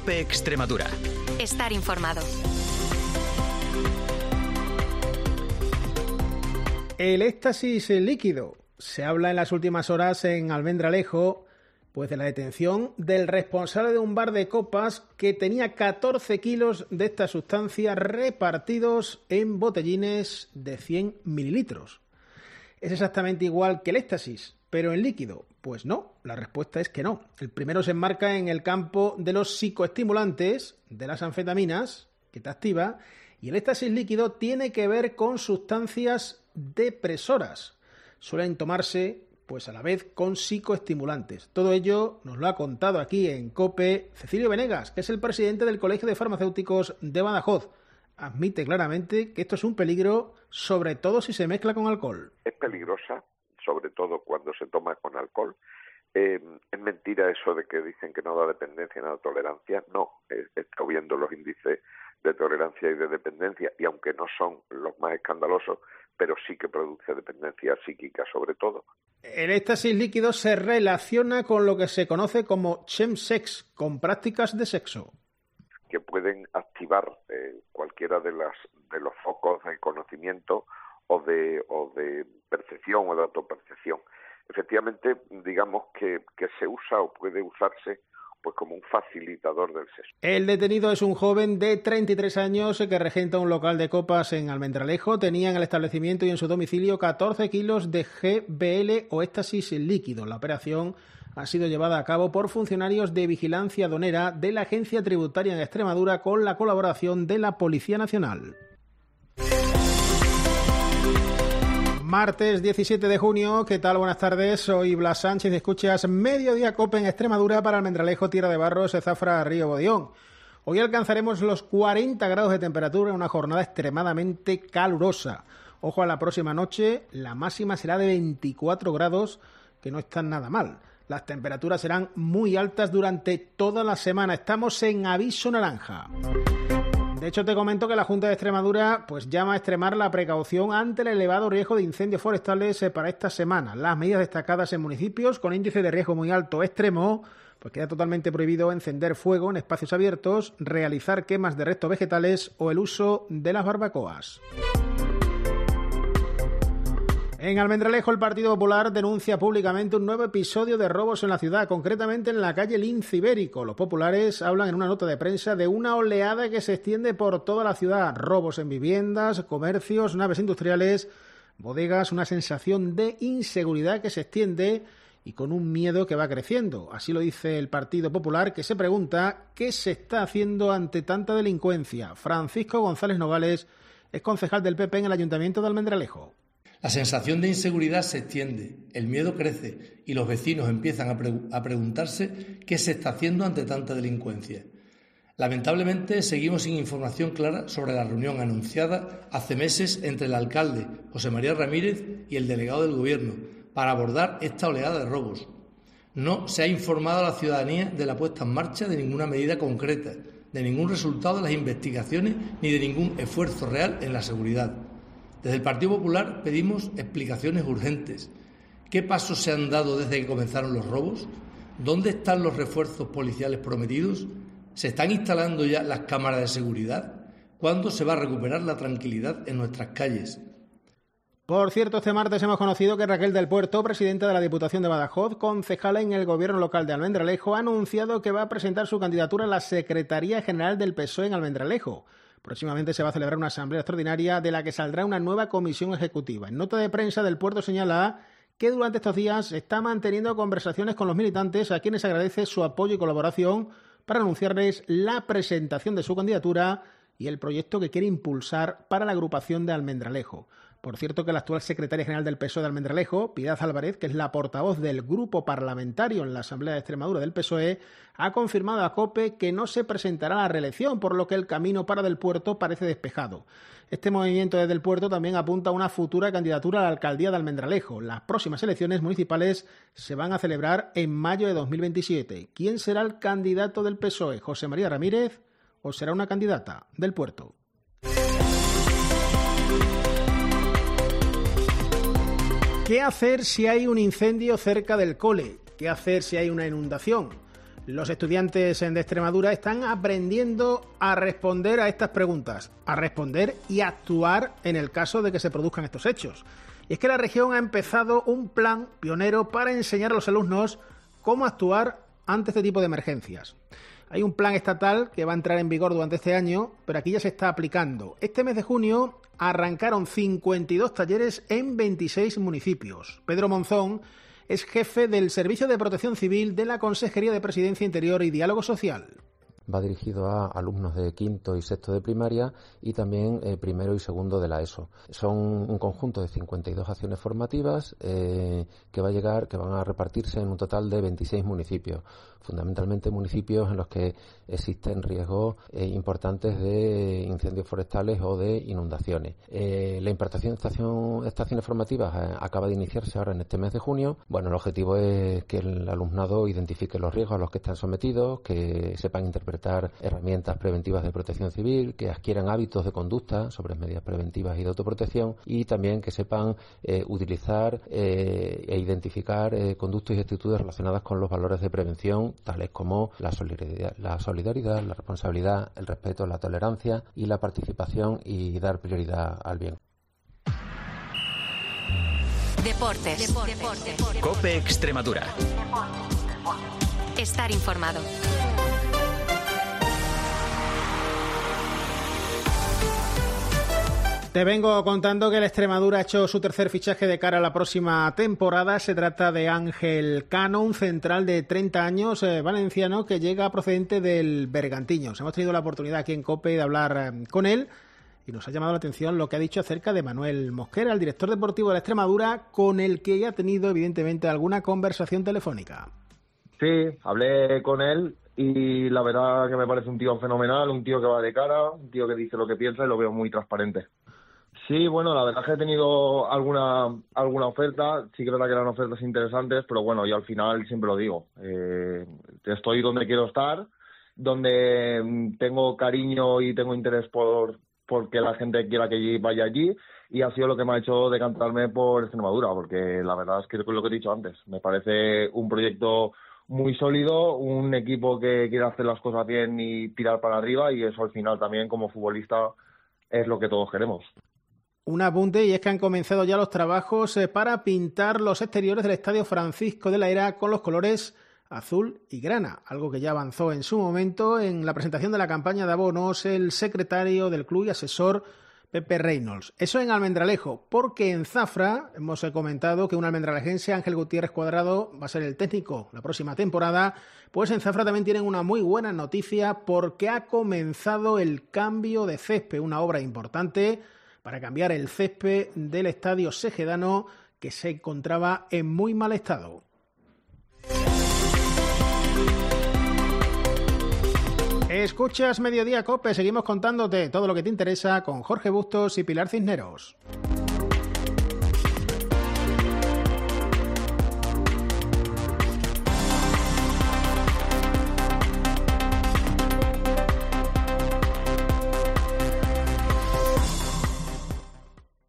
COPE Extremadura. Estar informado. El éxtasis líquido. Se habla en las últimas horas en Almendralejo pues de la detención del responsable de un bar de copas que tenía 14 kilos de esta sustancia repartidos en botellines de 100 mililitros. ¿Es exactamente igual que el éxtasis, pero en líquido? Pues no, la respuesta es que no. El primero se enmarca en el campo de los psicoestimulantes, de las anfetaminas, que te activa, y el éxtasis líquido tiene que ver con sustancias depresoras. Suelen tomarse pues a la vez con psicoestimulantes. Todo ello nos lo ha contado aquí en COPE Cecilio Venegas, que es el presidente del Colegio de Farmacéuticos de Badajoz. Admite claramente que esto es un peligro, sobre todo si se mezcla con alcohol. Es peligrosa, sobre todo cuando se toma con alcohol. Es mentira eso de que dicen que no da dependencia, no da tolerancia. No, está viendo los índices de tolerancia y de dependencia, y aunque no son los más escandalosos, pero sí que produce dependencia psíquica sobre todo. El éxtasis líquido se relaciona con lo que se conoce como chemsex, con prácticas de sexo, que pueden activar cualquiera de los focos de conocimiento o de percepción o de autopercepción. Efectivamente, digamos que se usa o puede usarse pues como un facilitador del sexo. El detenido es un joven de 33 años que regenta un local de copas en Almendralejo. Tenía en el establecimiento y en su domicilio 14 kilos de GBL o éxtasis líquido. La operación ha sido llevada a cabo por funcionarios de vigilancia aduanera de la Agencia Tributaria en Extremadura con la colaboración de la Policía Nacional. Martes 17 de junio, ¿qué tal? Buenas tardes, soy Blas Sánchez, escuchas Mediodía COPE en Extremadura para Almendralejo, Tierra de Barros, Zafra, Río Bodeón. Hoy alcanzaremos los 40 grados de temperatura en una jornada extremadamente calurosa. Ojo a la próxima noche, la máxima será de 24 grados, que no están nada mal. Las temperaturas serán muy altas durante toda la semana. Estamos en aviso naranja. De hecho, te comento que la Junta de Extremadura pues llama a extremar la precaución ante el elevado riesgo de incendios forestales para esta semana. Las medidas destacadas en municipios con índice de riesgo muy alto extremo, pues queda totalmente prohibido encender fuego en espacios abiertos, realizar quemas de restos vegetales o el uso de las barbacoas. En Almendralejo, el Partido Popular denuncia públicamente un nuevo episodio de robos en la ciudad, concretamente en la calle Lince Ibérico. Los populares hablan en una nota de prensa de una oleada que se extiende por toda la ciudad. Robos en viviendas, comercios, naves industriales, bodegas, una sensación de inseguridad que se extiende y con un miedo que va creciendo. Así lo dice el Partido Popular, que se pregunta qué se está haciendo ante tanta delincuencia. Francisco González Nogales es concejal del PP en el Ayuntamiento de Almendralejo. La sensación de inseguridad se extiende, el miedo crece y los vecinos empiezan a preguntarse qué se está haciendo ante tanta delincuencia. Lamentablemente seguimos sin información clara sobre la reunión anunciada hace meses entre el alcalde José María Ramírez y el delegado del Gobierno para abordar esta oleada de robos. No se ha informado a la ciudadanía de la puesta en marcha de ninguna medida concreta, de ningún resultado de las investigaciones ni de ningún esfuerzo real en la seguridad. Desde el Partido Popular pedimos explicaciones urgentes. ¿Qué pasos se han dado desde que comenzaron los robos? ¿Dónde están los refuerzos policiales prometidos? ¿Se están instalando ya las cámaras de seguridad? ¿Cuándo se va a recuperar la tranquilidad en nuestras calles? Por cierto, este martes hemos conocido que Raquel del Puerto, presidenta de la Diputación de Badajoz, concejala en el Gobierno local de Almendralejo, ha anunciado que va a presentar su candidatura a la Secretaría General del PSOE en Almendralejo. Próximamente se va a celebrar una asamblea extraordinaria de la que saldrá una nueva comisión ejecutiva. En nota de prensa del Puerto señala que durante estos días está manteniendo conversaciones con los militantes a quienes agradece su apoyo y colaboración para anunciarles la presentación de su candidatura y el proyecto que quiere impulsar para la agrupación de Almendralejo. Por cierto que la actual secretaria general del PSOE de Almendralejo, Piedad Álvarez, que es la portavoz del grupo parlamentario en la Asamblea de Extremadura del PSOE, ha confirmado a COPE que no se presentará a la reelección, por lo que el camino para Del Puerto parece despejado. Este movimiento de Del Puerto también apunta a una futura candidatura a la alcaldía de Almendralejo. Las próximas elecciones municipales se van a celebrar en mayo de 2027. ¿Quién será el candidato del PSOE? ¿José María Ramírez o será una candidata del Puerto? ¿Qué hacer si hay un incendio cerca del cole? ¿Qué hacer si hay una inundación? Los estudiantes de Extremadura están aprendiendo a responder a estas preguntas, a responder y a actuar en el caso de que se produzcan estos hechos. Y es que la región ha empezado un plan pionero para enseñar a los alumnos cómo actuar ante este tipo de emergencias. Hay un plan estatal que va a entrar en vigor durante este año, pero aquí ya se está aplicando. Este mes de junio arrancaron 52 talleres en 26 municipios. Pedro Monzón es jefe del Servicio de Protección Civil de la Consejería de Presidencia, Interior y Diálogo Social. Va dirigido a alumnos de quinto y sexto de primaria y también primero y segundo de la ESO. Son un conjunto de 52 acciones formativas que van a repartirse en un total de 26 municipios, fundamentalmente municipios en los que existen riesgos importantes de incendios forestales o de inundaciones. La impartición de estas acciones formativas acaba de iniciarse ahora en este mes de junio. Bueno, el objetivo es que el alumnado identifique los riesgos a los que están sometidos, que sepan interpretar herramientas preventivas de protección civil, que adquieran hábitos de conducta sobre medidas preventivas y de autoprotección y también que sepan utilizar e identificar conductas y actitudes relacionadas con los valores de prevención, tales como la solidaridad, la responsabilidad, el respeto, la tolerancia y la participación y dar prioridad al bien. Deportes. COPE Extremadura. Estar informado. Te vengo contando que el Extremadura ha hecho su tercer fichaje de cara a la próxima temporada. Se trata de Ángel Cano, un central de 30 años valenciano que llega procedente del Bergantiños. Hemos tenido la oportunidad aquí en COPE de hablar con él y nos ha llamado la atención lo que ha dicho acerca de Manuel Mosquera, el director deportivo de la Extremadura, con el que ha tenido evidentemente alguna conversación telefónica. Sí, hablé con él y la verdad que me parece un tío fenomenal, un tío que va de cara, un tío que dice lo que piensa y lo veo muy transparente. Sí, bueno, la verdad es que he tenido alguna oferta, sí que es verdad que eran ofertas interesantes, pero bueno, yo al final siempre lo digo, estoy donde quiero estar, donde tengo cariño y tengo interés porque la gente quiera que vaya allí, y ha sido lo que me ha hecho decantarme por Extremadura, porque la verdad es que es lo que he dicho antes, me parece un proyecto muy sólido, un equipo que quiere hacer las cosas bien y tirar para arriba, y eso al final también como futbolista es lo que todos queremos. Un apunte, y es que han comenzado ya los trabajos para pintar los exteriores del Estadio Francisco de la Era con los colores azul y grana, algo que ya avanzó en su momento en la presentación de la campaña de abonos el secretario del club y asesor Pepe Reynolds. Eso en Almendralejo, porque en Zafra hemos comentado que un almendralejense, Ángel Gutiérrez Cuadrado, va a ser el técnico la próxima temporada. Pues en Zafra también tienen una muy buena noticia, porque ha comenzado el cambio de césped, una obra importante para cambiar el césped del estadio Segedano, que se encontraba en muy mal estado. Escuchas Mediodía COPE, seguimos contándote todo lo que te interesa con Jorge Bustos y Pilar Cisneros.